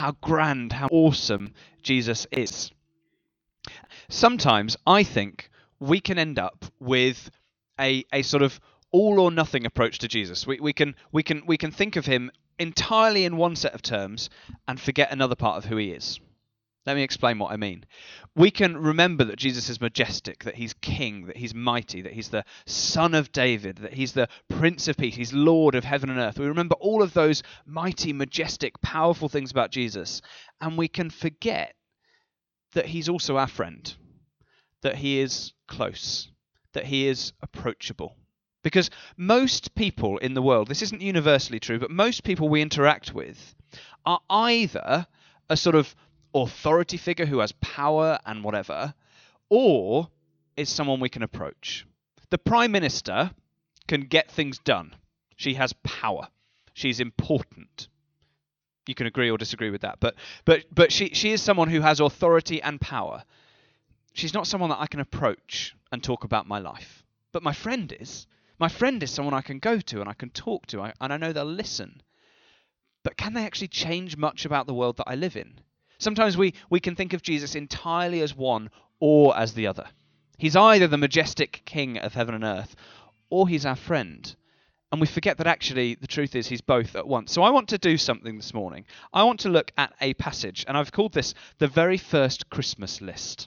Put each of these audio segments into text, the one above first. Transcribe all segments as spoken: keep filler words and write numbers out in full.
how grand, how awesome Jesus is. Sometimes I think we can end up with a a sort of all or nothing approach to Jesus. We we can we can we can think of him entirely in one set of terms and forget another part of who he is. Let me explain what I mean. We can remember that Jesus is majestic, that he's king, that he's mighty, that he's the son of David, that he's the Prince of Peace, he's Lord of heaven and earth. We remember all of those mighty, majestic, powerful things about Jesus, and we can forget that he's also our friend, that he is close, that he is approachable. Because most people in the world, this isn't universally true, but most people we interact with are either a sort of authority figure who has power and whatever, or is someone we can approach. The Prime Minister can get things done. She has power. She's important. You can agree or disagree with that, but but but she she is someone who has authority and power. She's not someone that I can approach and talk about my life. But my friend is. My friend is someone I can go to and I can talk to, and I know they'll listen. But can they actually change much about the world that I live in? Sometimes we, we can think of Jesus entirely as one or as the other. He's either the majestic king of heaven and earth, or he's our friend. And we forget that actually the truth is he's both at once. So I want to do something this morning. I want to look at a passage, and I've called this the very first Christmas list.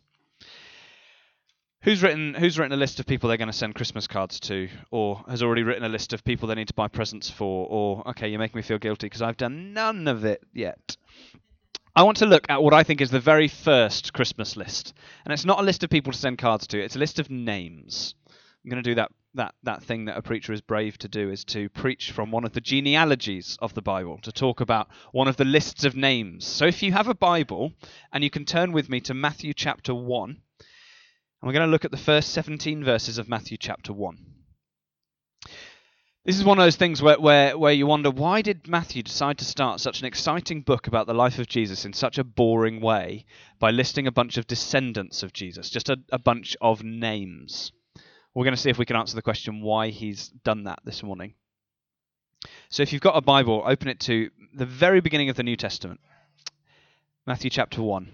Who's written who's written a list of people they're going to send Christmas cards to, or has already written a list of people they need to buy presents for, or, okay, you're making me feel guilty because I've done none of it yet. I want to look at what I think is the very first Christmas list. And it's not a list of people to send cards to, it's a list of names. I'm going to do that that that thing that a preacher is brave to do, is to preach from one of the genealogies of the Bible, to talk about one of the lists of names. So if you have a Bible, and you can turn with me to Matthew chapter one, and we're going to look at the first seventeen verses of Matthew chapter one. This is one of those things where, where, where you wonder, why did Matthew decide to start such an exciting book about the life of Jesus in such a boring way by listing a bunch of descendants of Jesus, just a, a bunch of names? We're going to see if we can answer the question why he's done that this morning. So if you've got a Bible, open it to the very beginning of the New Testament, Matthew chapter one.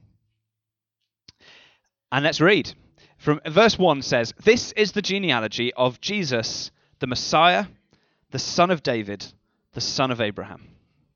And let's read. From verse one says, "This is the genealogy of Jesus, the Messiah, the son of David, the son of Abraham."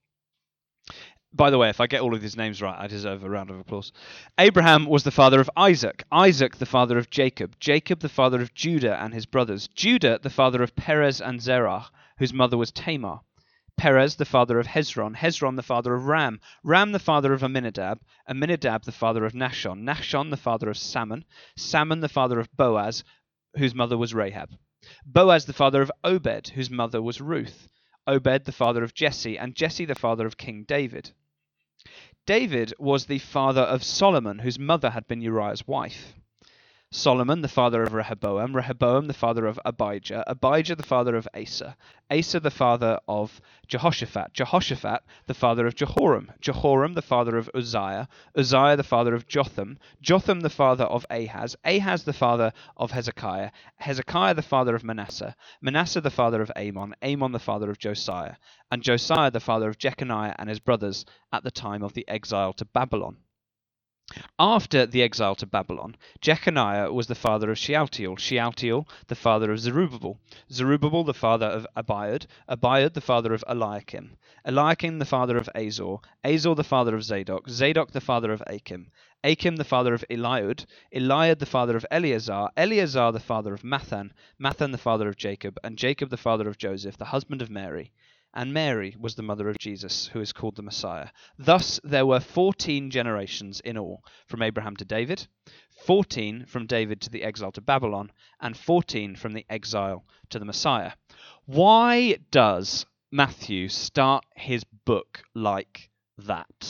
By the way, if I get all of these names right, I deserve a round of applause. Abraham was the father of Isaac, Isaac the father of Jacob, Jacob the father of Judah and his brothers, Judah the father of Perez and Zerah, whose mother was Tamar, Perez the father of Hezron, Hezron the father of Ram, Ram the father of Amminadab, Amminadab the father of Nahshon, Nahshon the father of Salmon, Salmon the father of Boaz, whose mother was Rahab, Boaz the father of Obed, whose mother was Ruth, Obed the father of Jesse, and Jesse the father of King David. David was the father of Solomon, whose mother had been Uriah's wife. Solomon the father of Rehoboam, Rehoboam the father of Abijah, Abijah the father of Asa, Asa the father of Jehoshaphat, Jehoshaphat the father of Jehoram, Jehoram the father of Uzziah, Uzziah the father of Jotham, Jotham the father of Ahaz, Ahaz the father of Hezekiah, Hezekiah the father of Manasseh, Manasseh the father of Amon, Amon the father of Josiah, and Josiah the father of Jeconiah and his brothers at the time of the exile to Babylon. After the exile to Babylon, Jeconiah was the father of Shealtiel, Shealtiel the father of Zerubbabel, Zerubbabel the father of Abiud, Abiud the father of Eliakim, Eliakim the father of Azor, Azor the father of Zadok, Zadok the father of Achim, Achim the father of Eliud, Eliud the father of Eleazar, Eleazar the father of Mathan, Mathan the father of Jacob, and Jacob the father of Joseph, the husband of Mary. And Mary was the mother of Jesus, who is called the Messiah. Thus there were fourteen generations in all, from Abraham to David, fourteen from David to the exile to Babylon, and fourteen from the exile to the Messiah. Why does Matthew start his book like that?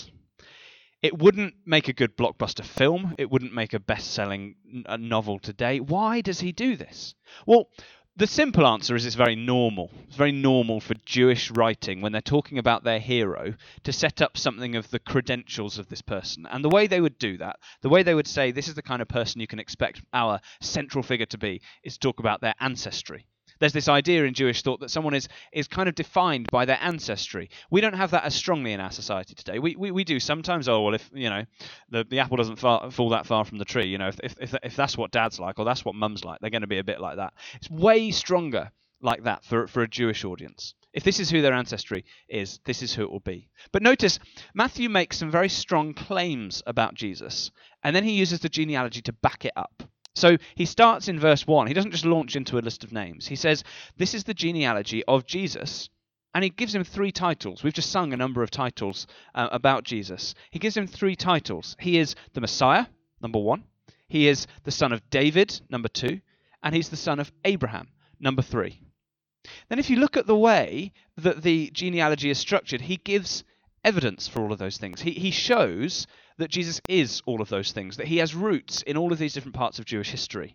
It wouldn't make a good blockbuster film. It wouldn't make a best-selling novel today. Why does he do this? Well, the simple answer is it's very normal. It's very normal for Jewish writing when they're talking about their hero to set up something of the credentials of this person. And the way they would do that, the way they would say this is the kind of person you can expect our central figure to be, is to talk about their ancestry. There's this idea in Jewish thought that someone is is kind of defined by their ancestry. We don't have that as strongly in our society today. We we, we do sometimes. Oh well, if you know the the apple doesn't far, fall that far from the tree, you know, if, if if if that's what dad's like or that's what mum's like, they're going to be a bit like that. It's way stronger like that for for a Jewish audience. If this is who their ancestry is, this is who it will be. But notice Matthew makes some very strong claims about Jesus, and then he uses the genealogy to back it up. So he starts in verse one. He doesn't just launch into a list of names. He says, this is the genealogy of Jesus. And he gives him three titles. We've just sung a number of titles uh, about Jesus. He gives him three titles. He is the Messiah, number one. He is the son of David, number two. And he's the son of Abraham, number three. Then if you look at the way that the genealogy is structured, he gives evidence for all of those things. He, he shows that Jesus is all of those things, that he has roots in all of these different parts of Jewish history.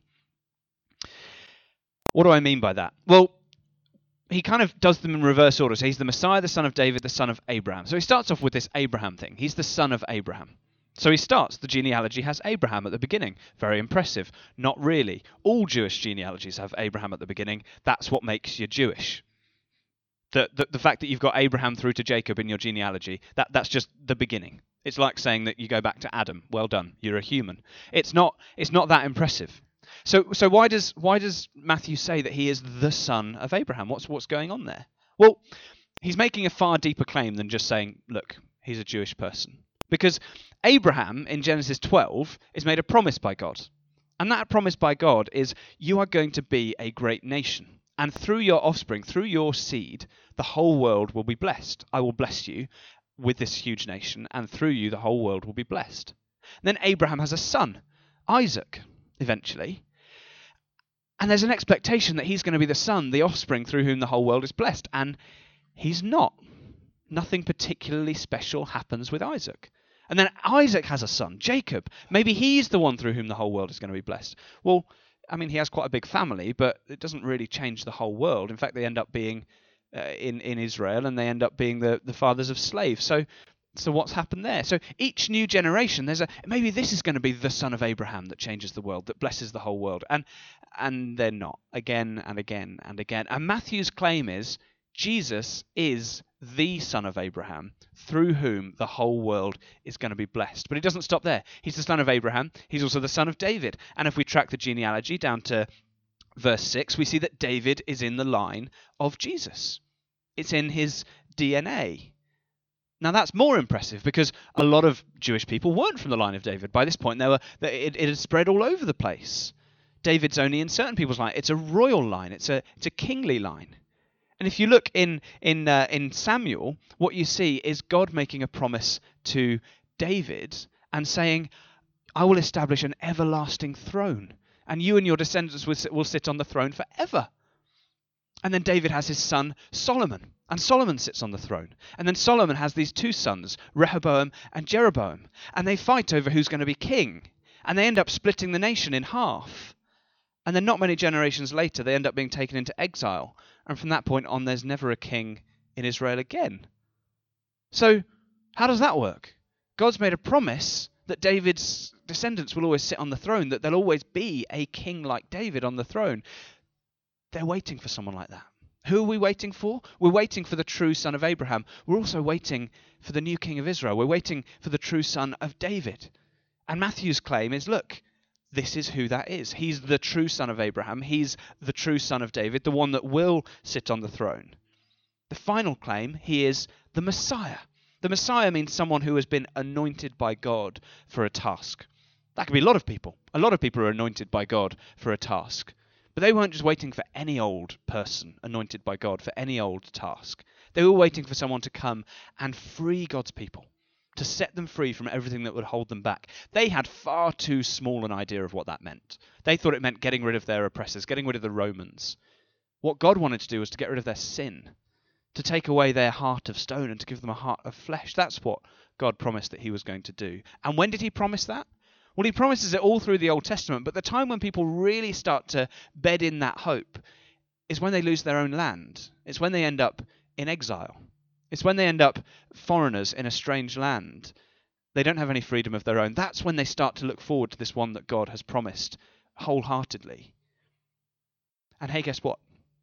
What do I mean by that? Well, he kind of does them in reverse order. So he's the Messiah, the son of David, the son of Abraham. So he starts off with this Abraham thing. He's the son of Abraham. So he starts, the genealogy has Abraham at the beginning. Very impressive. Not really. All Jewish genealogies have Abraham at the beginning. That's what makes you Jewish. The, the, the fact that you've got Abraham through to Jacob in your genealogy, that, that's just the beginning. It's like saying that you go back to Adam. Well done, you're a human. It's not it's not that impressive. So so why does why does Matthew say that he is the son of Abraham? What's what's going on there? Well, he's making a far deeper claim than just saying, look, he's a Jewish person. Because Abraham in Genesis twelve is made a promise by God. And that promise by God is you are going to be a great nation. And through your offspring, through your seed, the whole world will be blessed. I will bless you with this huge nation, and through you the whole world will be blessed. And then Abraham has a son, Isaac, eventually. And there's an expectation that he's going to be the son, the offspring through whom the whole world is blessed. And he's not. Nothing particularly special happens with Isaac. And then Isaac has a son, Jacob. Maybe he's the one through whom the whole world is going to be blessed. Well, I mean, he has quite a big family, but it doesn't really change the whole world. In fact, they end up being uh, in, in Israel, and they end up being the, the fathers of slaves. So so what's happened there? So each new generation, there's a maybe this is going to be the son of Abraham that changes the world, that blesses the whole world. And and they're not. Again and again and again. And Matthew's claim is Jesus is the son of Abraham, through whom the whole world is going to be blessed. But he doesn't stop there. He's the son of Abraham. He's also the son of David. And if we track the genealogy down to verse six, we see that David is in the line of Jesus. It's in his D N A. Now that's more impressive because a lot of Jewish people weren't from the line of David. By this point, they were it, it had spread all over the place. David's only in certain people's line. It's a royal line. It's a it's a kingly line. And if you look in in uh, in Samuel, what you see is God making a promise to David and saying, "I will establish an everlasting throne, and you and your descendants will sit, will sit on the throne forever." And then David has his son Solomon, and Solomon sits on the throne. And then Solomon has these two sons, Rehoboam and Jeroboam, and they fight over who's going to be king. And they end up splitting the nation in half. And then not many generations later, they end up being taken into exile. And from that point on, there's never a king in Israel again. So how does that work? God's made a promise that David's descendants will always sit on the throne, that there'll always be a king like David on the throne. They're waiting for someone like that. Who are we waiting for? We're waiting for the true son of Abraham. We're also waiting for the new king of Israel. We're waiting for the true son of David. And Matthew's claim is, look, this is who that is. He's the true son of Abraham. He's the true son of David, the one that will sit on the throne. The final claim, he is the Messiah. The Messiah means someone who has been anointed by God for a task. That could be a lot of people. A lot of people are anointed by God for a task. But they weren't just waiting for any old person anointed by God for any old task. They were waiting for someone to come and free God's people, to set them free from everything that would hold them back. They had far too small an idea of what that meant. They thought it meant getting rid of their oppressors, getting rid of the Romans. What God wanted to do was to get rid of their sin, to take away their heart of stone and to give them a heart of flesh. That's what God promised that he was going to do. And when did he promise that? Well, he promises it all through the Old Testament, but the time when people really start to bed in that hope is when they lose their own land. It's when they end up in exile. It's when they end up foreigners in a strange land. They don't have any freedom of their own. That's when they start to look forward to this one that God has promised wholeheartedly. And hey, guess what?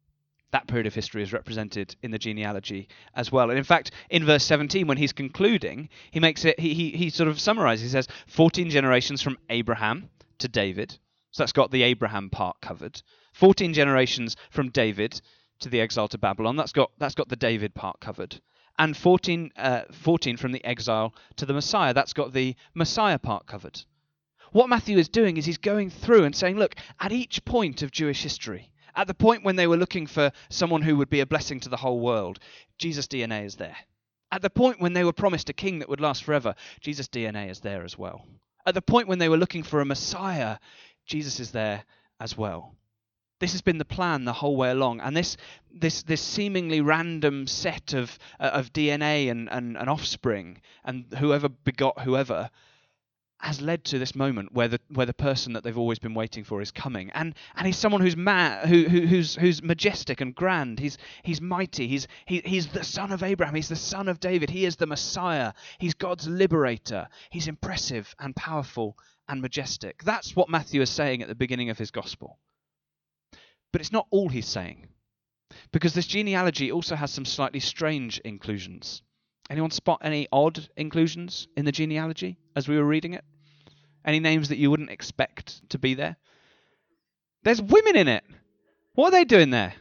That period of history is represented in the genealogy as well. And in fact, in verse seventeen, when he's concluding, he makes it. He he, he sort of summarizes. He says, fourteen generations from Abraham to David. So that's got the Abraham part covered. fourteen generations from David to the exile to Babylon. That's got that's got the David part covered. And fourteen, uh, fourteen from the exile to the Messiah. That's got the Messiah part covered. What Matthew is doing is he's going through and saying, look, at each point of Jewish history, at the point when they were looking for someone who would be a blessing to the whole world, Jesus' D N A is there. At the point when they were promised a king that would last forever, Jesus' D N A is there as well. At the point when they were looking for a Messiah, Jesus is there as well. This has been the plan the whole way along, and this this this seemingly random set of uh, of D N A and, and, and offspring, and whoever begot whoever, has led to this moment where the where the person that they've always been waiting for is coming, and and he's someone who's ma- who, who who's who's majestic and grand. He's he's mighty. He's he, he's the son of Abraham. He's the son of David. He is the Messiah. He's God's liberator. He's impressive and powerful and majestic. That's what Matthew is saying at the beginning of his gospel. But it's not all he's saying, because this genealogy also has some slightly strange inclusions. Anyone spot any odd inclusions in the genealogy as we were reading it? Any names that you wouldn't expect to be there? There's women in it. What are they doing there?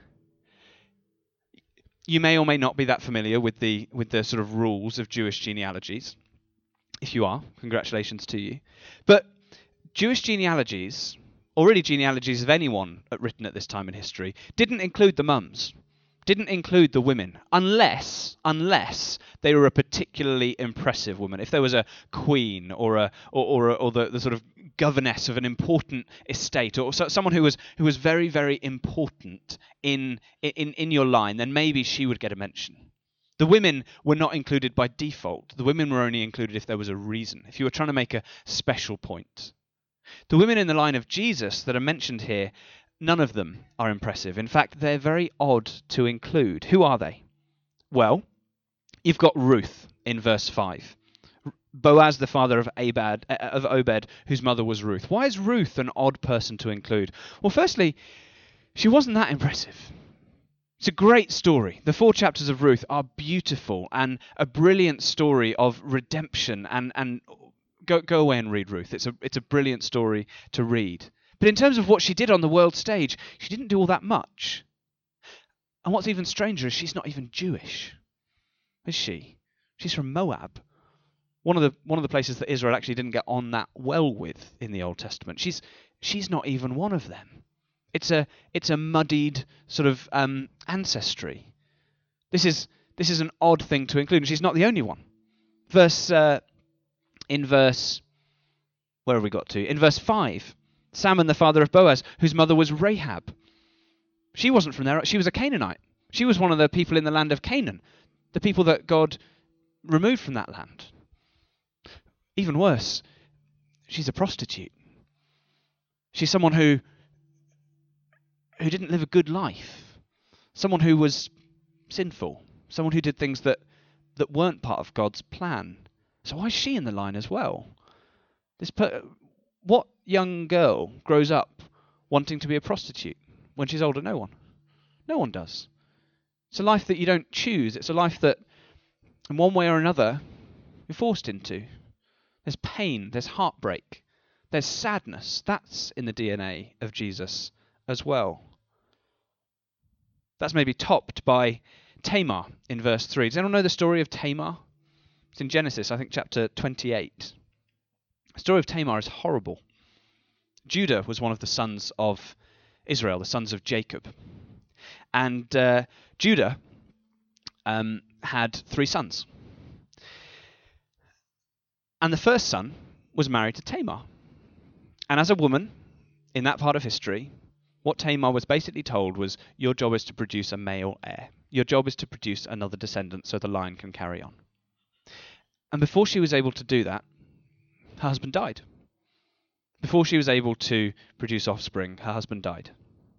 You may or may not be that familiar with the with the sort of rules of Jewish genealogies. If you are, congratulations to you. But Jewish genealogies, or really genealogies of anyone written at this time in history, didn't include the mums. Didn't include the women, unless unless they were a particularly impressive woman. If there was a queen or a or or, or the, the sort of governess of an important estate, or so, someone who was who was very very important in in in your line, then maybe she would get a mention. The women were not included by default. The women were only included if there was a reason, if you were trying to make a special point. The women in the line of Jesus that are mentioned here, none of them are impressive. In fact, they're very odd to include. Who are they? Well, you've got Ruth in verse five. Boaz, the father of Abad, of Obed, whose mother was Ruth. Why is Ruth an odd person to include? Well, firstly, she wasn't that impressive. It's a great story. The four chapters of Ruth are beautiful and a brilliant story of redemption. And, and go go away and read Ruth. It's a it's a brilliant story to read. But in terms of what she did on the world stage, she didn't do all that much. And what's even stranger is she's not even Jewish, is she? She's from Moab. One of the one of the places that Israel actually didn't get on that well with in the Old Testament. She's she's not even one of them. It's a it's a muddied sort of um, ancestry. This is this is an odd thing to include, and she's not the only one. Verse uh, in verse where have we got to? In verse five, Salmon, the father of Boaz, whose mother was Rahab. She wasn't from there. She was a Canaanite. She was one of the people in the land of Canaan, the people that God removed from that land. Even worse, she's a prostitute. She's someone who who didn't live a good life. Someone who was sinful. Someone who did things that, that weren't part of God's plan. So why is she in the line as well? This per- what young girl grows up wanting to be a prostitute when she's older? No one. No one does. It's a life that you don't choose. It's a life that, in one way or another, you're forced into. There's pain. There's heartbreak. There's sadness. That's in the D N A of Jesus as well. That's maybe topped by Tamar in verse three. Does anyone know the story of Tamar? It's in Genesis, I think, chapter twenty-eight. The story of Tamar is horrible. Judah was one of the sons of Israel, the sons of Jacob. And uh, Judah um, had three sons. And the first son was married to Tamar. And as a woman, in that part of history, what Tamar was basically told was, your job is to produce a male heir. Your job is to produce another descendant so the line can carry on. And before she was able to do that, her husband died. Before she was able to produce offspring, her husband died.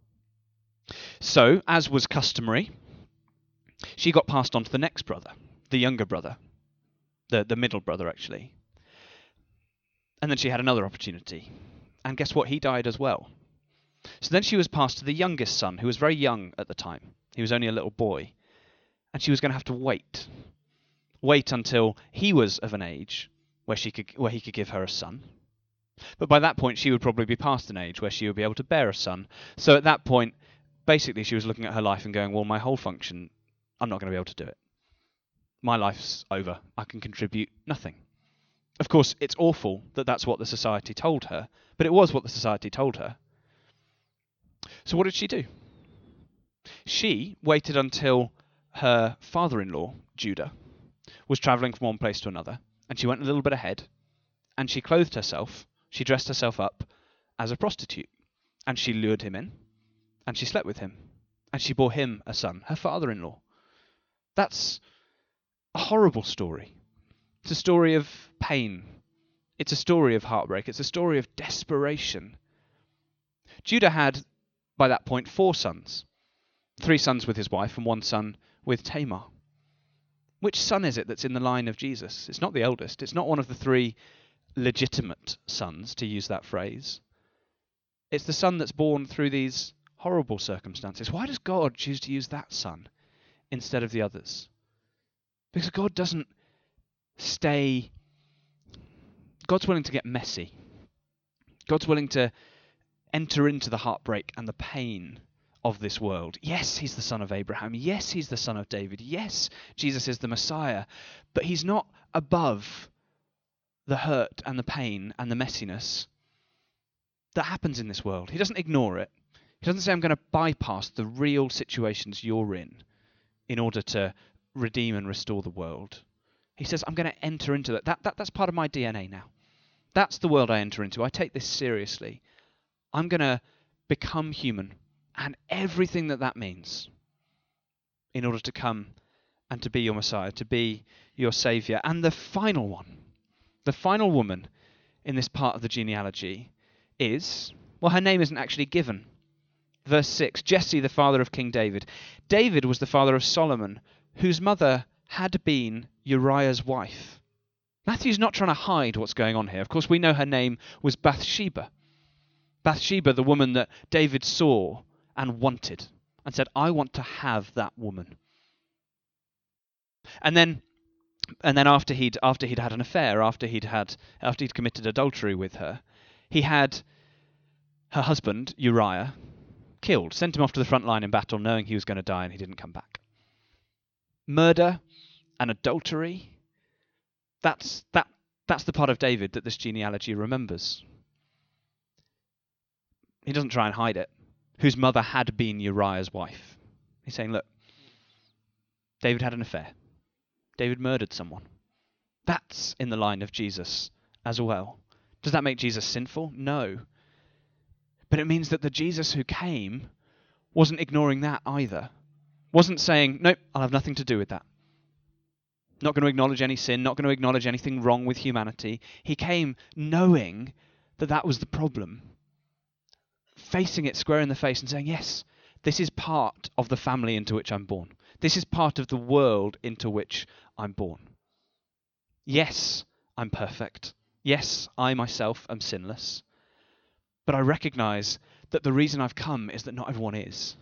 So, as was customary, she got passed on to the next brother, the younger brother, the, the middle brother actually. And then she had another opportunity. And guess what? He died as well. So then she was passed to the youngest son, who was very young at the time. He was only a little boy. And she was going to have to wait. Wait until he was of an age where she could where he could give her a son. But by that point, she would probably be past an age where she would be able to bear a son. So at that point, basically, she was looking at her life and going, well, my whole function, I'm not going to be able to do it. My life's over. I can contribute nothing. Of course, it's awful that that's what the society told her, but it was what the society told her. So what did she do? She waited until her father-in-law, Judah, was travelling from one place to another, and she went a little bit ahead, and she clothed herself, she dressed herself up as a prostitute, and she lured him in, and she slept with him, and she bore him a son, her father-in-law. That's a horrible story. It's a story of pain. It's a story of heartbreak. It's a story of desperation. Judah had, by that point, four sons. Three sons with his wife and one son with Tamar. Which son is it that's in the line of Jesus? It's not the eldest. It's not one of the three legitimate sons, to use that phrase. It's the son that's born through these horrible circumstances. Why does God choose to use that son instead of the others? Because God doesn't stay... God's willing to get messy. God's willing to enter into the heartbreak and the pain of this world. Yes, he's the son of Abraham. Yes, he's the son of David. Yes, Jesus is the Messiah. But he's not above the hurt and the pain and the messiness that happens in this world. He doesn't ignore it. He doesn't say, I'm going to bypass the real situations you're in in order to redeem and restore the world. He says, I'm going to enter into that. That, that. That's part of my D N A now. That's the world I enter into. I take this seriously. I'm going to become human and everything that that means in order to come and to be your Messiah, to be your Saviour. And the final one, the final woman in this part of the genealogy is, well, her name isn't actually given. Verse six, Jesse, the father of King David. David was the father of Solomon, whose mother had been Uriah's wife. Matthew's not trying to hide what's going on here. Of course, we know her name was Bathsheba. Bathsheba, the woman that David saw and wanted, and said, I want to have that woman. And then and then after he'd after he'd had an affair, after he'd had after he'd committed adultery with her, he had her husband, Uriah, killed, sent him off to the front line in battle knowing he was going to die, and he didn't come back. Murder and adultery, that's that that's the part of David that this genealogy remembers. He doesn't try and hide it. Whose mother had been Uriah's wife. He's saying, look, David had an affair. David murdered someone. That's in the line of Jesus as well. Does that make Jesus sinful? No. But it means that the Jesus who came wasn't ignoring that either. Wasn't saying, nope, I'll have nothing to do with that. Not going to acknowledge any sin, not going to acknowledge anything wrong with humanity. He came knowing that that was the problem. Facing it square in the face and saying, yes, this is part of the family into which I'm born. This is part of the world into which I'm born. Yes, I'm perfect. Yes, I myself am sinless. But I recognize that the reason I've come is that not everyone is.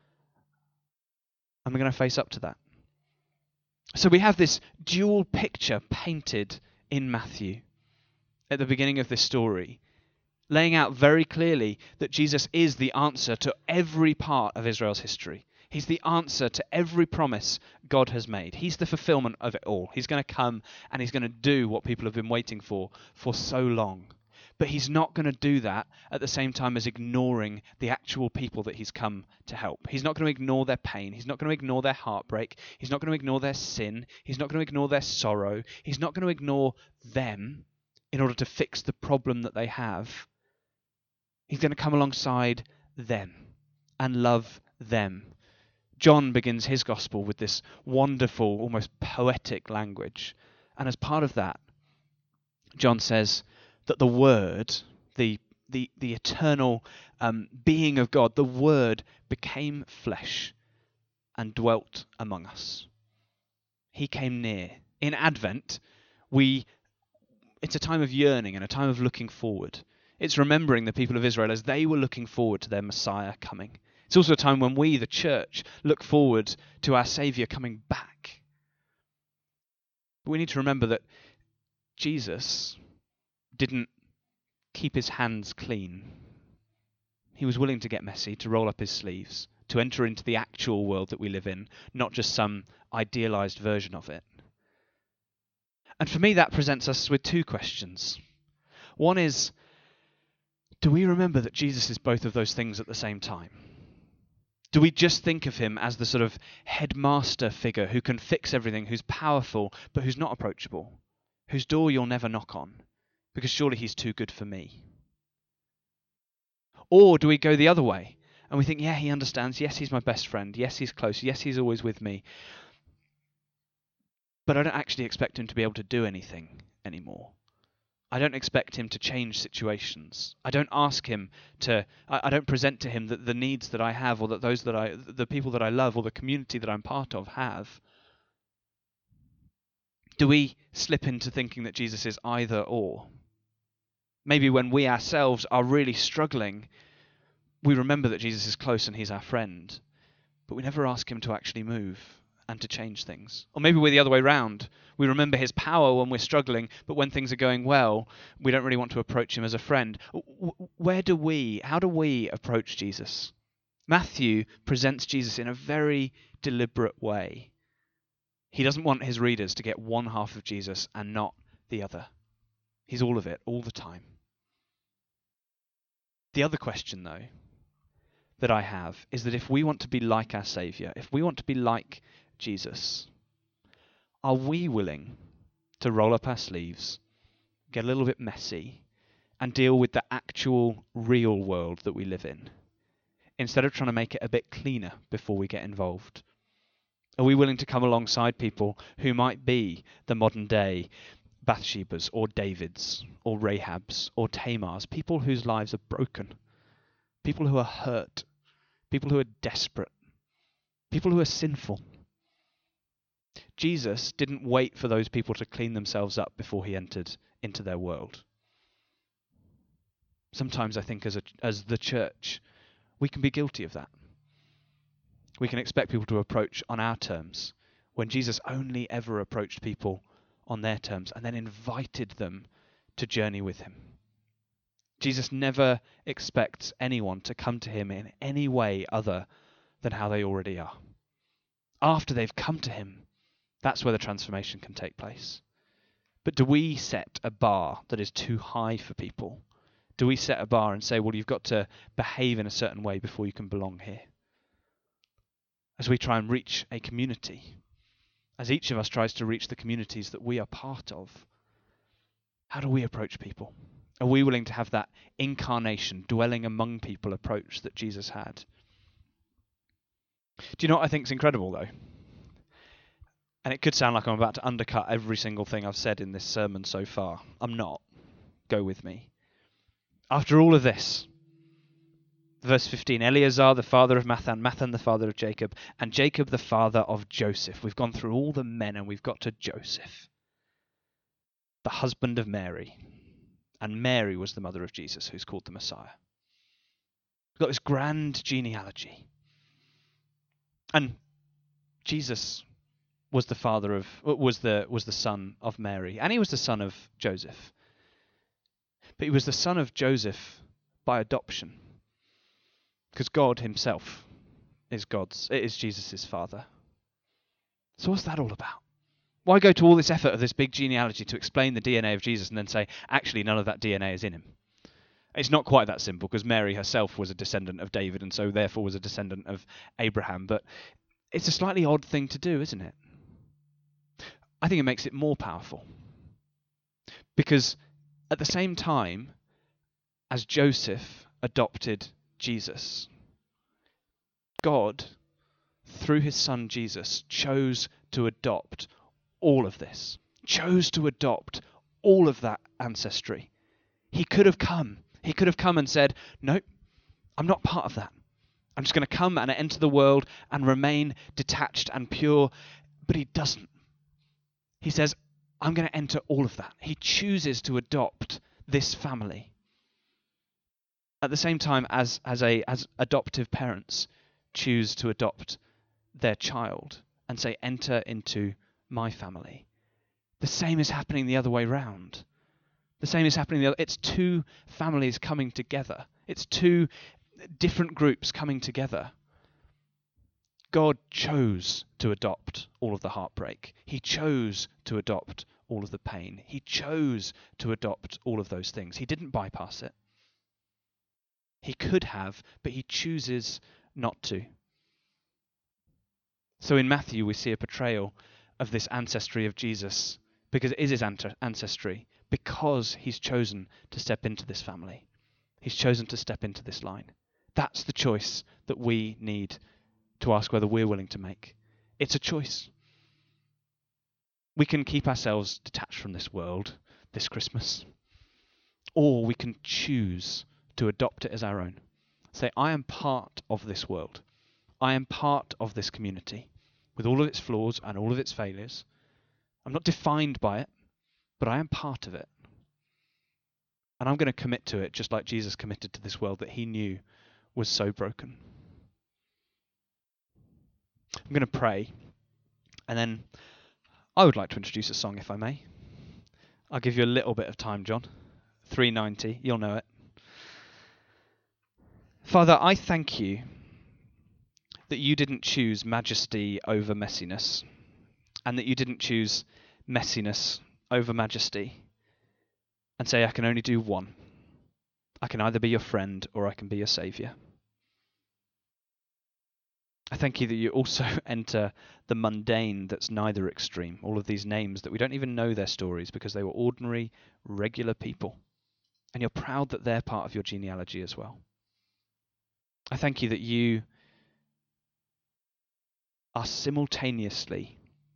And we're going to face up to that. So we have this dual picture painted in Matthew at the beginning of this story, laying out very clearly that Jesus is the answer to every part of Israel's history. He's the answer to every promise God has made. He's the fulfillment of it all. He's going to come and he's going to do what people have been waiting for for so long. But he's not going to do that at the same time as ignoring the actual people that he's come to help. He's not going to ignore their pain. He's not going to ignore their heartbreak. He's not going to ignore their sin. He's not going to ignore their sorrow. He's not going to ignore them in order to fix the problem that they have. He's going to come alongside them and love them. John begins his gospel with this wonderful, almost poetic language. And as part of that, John says that the Word, the the, the eternal um, being of God, the Word became flesh and dwelt among us. He came near. In Advent, we it's a time of yearning and a time of looking forward. It's remembering the people of Israel as they were looking forward to their Messiah coming. It's also a time when we, the church, look forward to our Saviour coming back. But we need to remember that Jesus didn't keep his hands clean. He was willing to get messy, to roll up his sleeves, to enter into the actual world that we live in, not just some idealized version of it. And for me, that presents us with two questions. One is, do we remember that Jesus is both of those things at the same time? Do we just think of him as the sort of headmaster figure who can fix everything, who's powerful, but who's not approachable, whose door you'll never knock on, because surely he's too good for me? Or do we go the other way and we think, yeah, he understands. Yes, he's my best friend. Yes, he's close. Yes, he's always with me. But I don't actually expect him to be able to do anything anymore. I don't expect him to change situations. I don't ask him to, I, I don't present to him that the needs that I have, or that those that I, the people that I love, or the community that I'm part of have. Do we slip into thinking that Jesus is either or? Maybe when we ourselves are really struggling, we remember that Jesus is close and he's our friend, but we never ask him to actually move and to change things. Or maybe we're the other way round. We remember his power when we're struggling, but when things are going well, we don't really want to approach him as a friend. Where do we, how do we approach Jesus? Matthew presents Jesus in a very deliberate way. He doesn't want his readers to get one half of Jesus and not the other. He's all of it, all the time. The other question, though, that I have is that if we want to be like our Saviour, if we want to be like Jesus, are we willing to roll up our sleeves, get a little bit messy, and deal with the actual real world that we live in, instead of trying to make it a bit cleaner before we get involved? Are we willing to come alongside people who might be the modern day Bathshebas or Davids or Rahabs or Tamars, people whose lives are broken, people who are hurt, people who are desperate, people who are sinful? Jesus didn't wait for those people to clean themselves up before he entered into their world. Sometimes I think as a, as the church, we can be guilty of that. We can expect people to approach on our terms, when Jesus only ever approached people on their terms and then invited them to journey with him. Jesus never expects anyone to come to him in any way other than how they already are. After they've come to him, that's where the transformation can take place. But do we set a bar that is too high for people? Do we set a bar and say, well, you've got to behave in a certain way before you can belong here? As we try and reach a community, as each of us tries to reach the communities that we are part of, how do we approach people? Are we willing to have that incarnation, dwelling among people approach that Jesus had? Do you know what I think is incredible, though? And it could sound like I'm about to undercut every single thing I've said in this sermon so far. I'm not. Go with me. After all of this, verse fifteen, Eleazar the father of Mathan, Mathan the father of Jacob, and Jacob the father of Joseph. We've gone through all the men and we've got to Joseph, the husband of Mary. And Mary was the mother of Jesus, who's called the Messiah. We've got this grand genealogy. And Jesus was the father of, was the was the son of Mary, and he was the son of Joseph. But he was the son of Joseph by adoption, because God himself is God's, it is Jesus' father. So what's that all about? Why go to all this effort of this big genealogy to explain the D N A of Jesus and then say, actually, none of that D N A is in him? It's not quite that simple, because Mary herself was a descendant of David and so therefore was a descendant of Abraham. But it's a slightly odd thing to do, isn't it? I think it makes it more powerful. Because at the same time as Joseph adopted Jesus, God, through his son Jesus, chose to adopt all of this, chose to adopt all of that ancestry. He could have come. He could have come and said, nope, I'm not part of that. I'm just going to come and enter the world and remain detached and pure. But he doesn't. He says, I'm going to enter all of that. He chooses to adopt this family. At the same time as, as, a, as adoptive parents, choose to adopt their child and say, enter into my family. The same is happening the other way round. The same is happening the other. It's two families coming together. It's two different groups coming together. God chose to adopt all of the heartbreak. He chose to adopt all of the pain. He chose to adopt all of those things. He didn't bypass it. He could have, but he chooses not to. So in Matthew, we see a portrayal of this ancestry of Jesus, because it is his ancestry, because he's chosen to step into this family. He's chosen to step into this line. That's the choice that we need to ask whether we're willing to make. It's a choice. We can keep ourselves detached from this world this Christmas, or we can choose to adopt it as our own. Say, I am part of this world. I am part of this community with all of its flaws and all of its failures. I'm not defined by it, but I am part of it. And I'm going to commit to it just like Jesus committed to this world that he knew was so broken. I'm going to pray, and then I would like to introduce a song, if I may. I'll give you a little bit of time, John. three ninety, you'll know it. Father, I thank you that you didn't choose majesty over messiness, and that you didn't choose messiness over majesty, and say, I can only do one. I can either be your friend or I can be your saviour. I thank you that you also enter the mundane that's neither extreme. All of these names that we don't even know their stories because they were ordinary, regular people. And you're proud that they're part of your genealogy as well. I thank you that you are simultaneously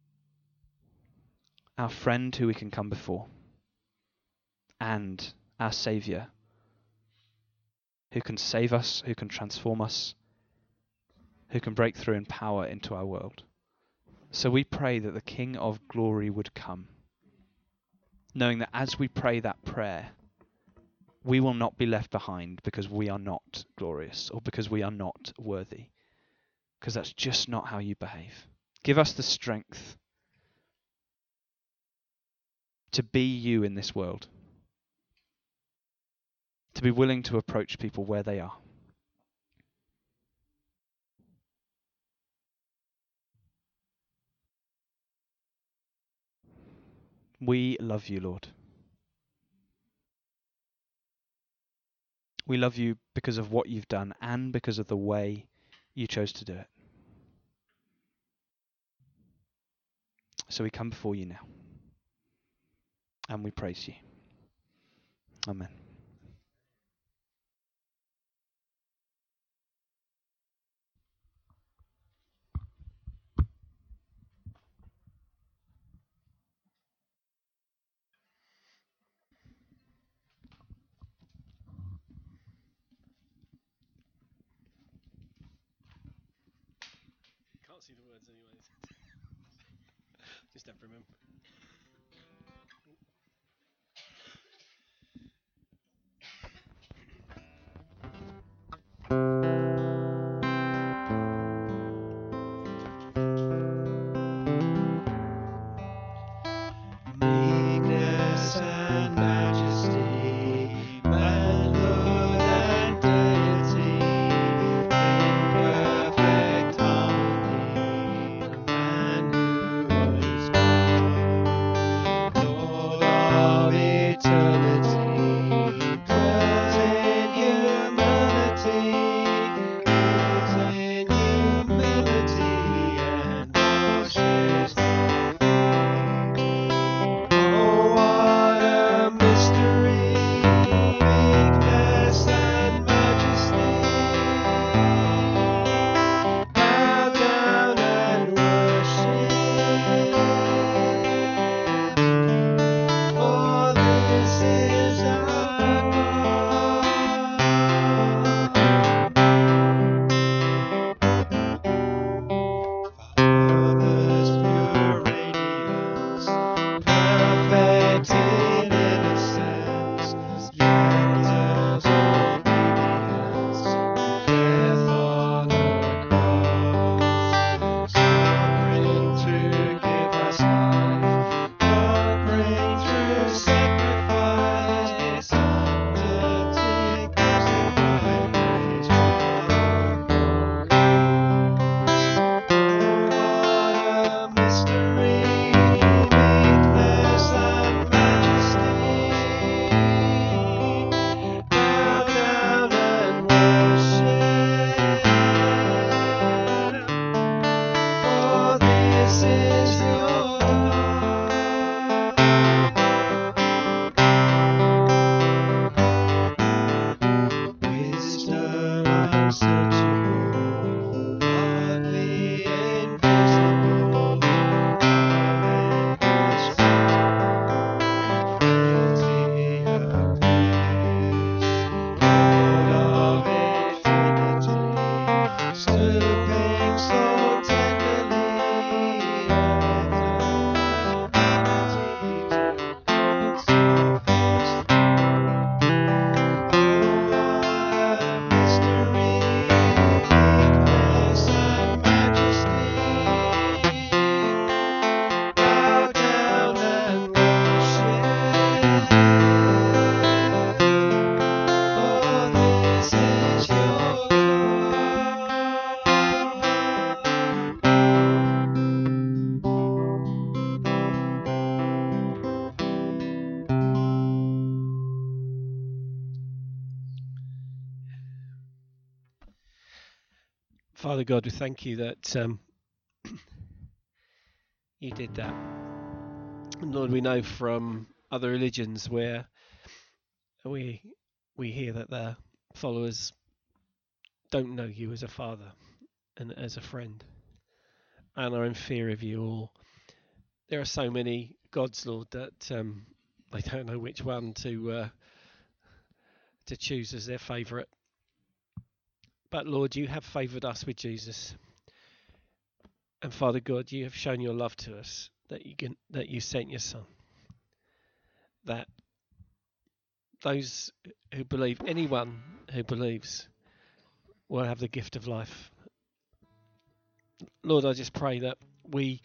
our friend who we can come before and our saviour who can save us, who can transform us, who can break through in power into our world. So we pray that the King of Glory would come, knowing that as we pray that prayer, we will not be left behind because we are not glorious or because we are not worthy, because that's just not how you behave. Give us the strength to be you in this world, to be willing to approach people where they are. We love you, Lord. We love you because of what you've done and because of the way you chose to do it. So we come before you now and we praise you. Amen. Can't see the words anyways. Just have to remember. Meekness and majesty, manhood and deity, in perfect harmony, the man who is God, Lord of eternity, dwells in humanity, dwells in humility, and washes all. Oh, what a mystery, meekness and majesty. Bow down and worship, for this is our God. Father's pure radiance, perfect in innocence, yet as obedience, death on the cross. Father God, we thank you that um, you did that. And Lord, we know from other religions where we we hear that their followers don't know you as a father and as a friend and are in fear of you. Or there are so many gods, Lord, that um, they don't know which one to uh, to choose as their favourite. But Lord, you have favoured us with Jesus, and Father God, you have shown your love to us that you can, that you sent your Son. That those who believe, anyone who believes, will have the gift of life. Lord, I just pray that we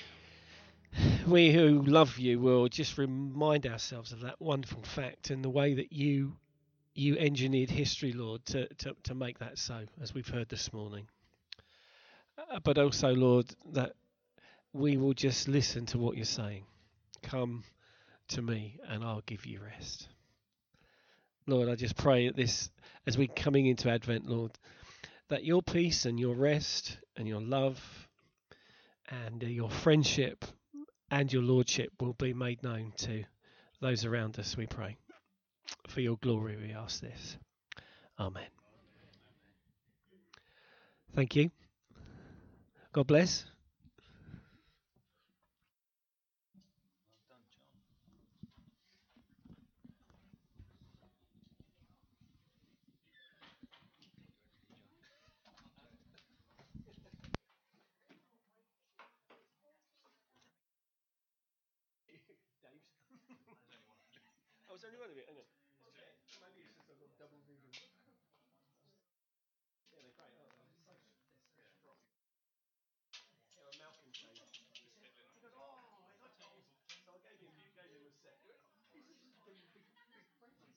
we who love you will just remind ourselves of that wonderful fact and the way that you you engineered history, Lord, to, to, to make that so, as we've heard this morning. Uh, but also, Lord, that we will just listen to what you're saying. Come to me and I'll give you rest. Lord, I just pray that this, as we're coming into Advent, Lord, that your peace and your rest and your love and uh, your friendship and your lordship will be made known to those around us, we pray. For your glory, we ask this. Amen. Thank you. God bless. Oh, was there only one of it? Hang on. Maybe it's just a little double vegan. Yeah, they're great, aren't they? So, they're so strong. Yeah, well, Malcolm saying, he goes, oh, it's not terrible. So I gave him, gave him a set. He's just gave him big, big presents.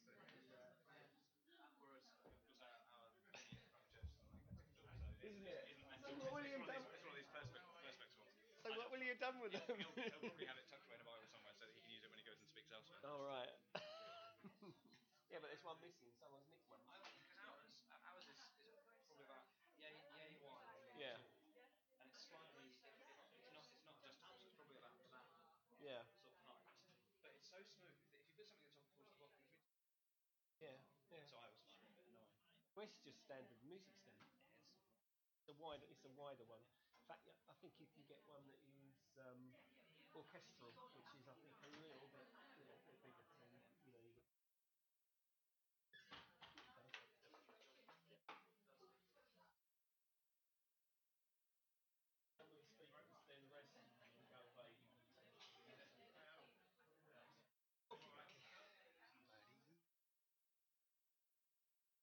Isn't it? So what will you have done? It's one of these perspex ones. So what will you have done with them? He'll, he'll probably have it tucked away in a Bible somewhere so that he can use it when he goes and speaks elsewhere. Oh, right. Yeah, but there's one missing. Someone's nicked one. Because ours, ours is, is probably about yay, yay wide. Yeah. And it's slightly, it, it, it's not, it's not adjustable, so it's probably about that. Yeah. Sort of height. But it's so smooth that if you put something on top, it falls to the bottom. Yeah. Yeah. So I always find it a bit annoying. Well, it's just standard music stand. It's a wider, it's a wider one. In fact, yeah, I think you can get one that is um, orchestral, which is I think a little bit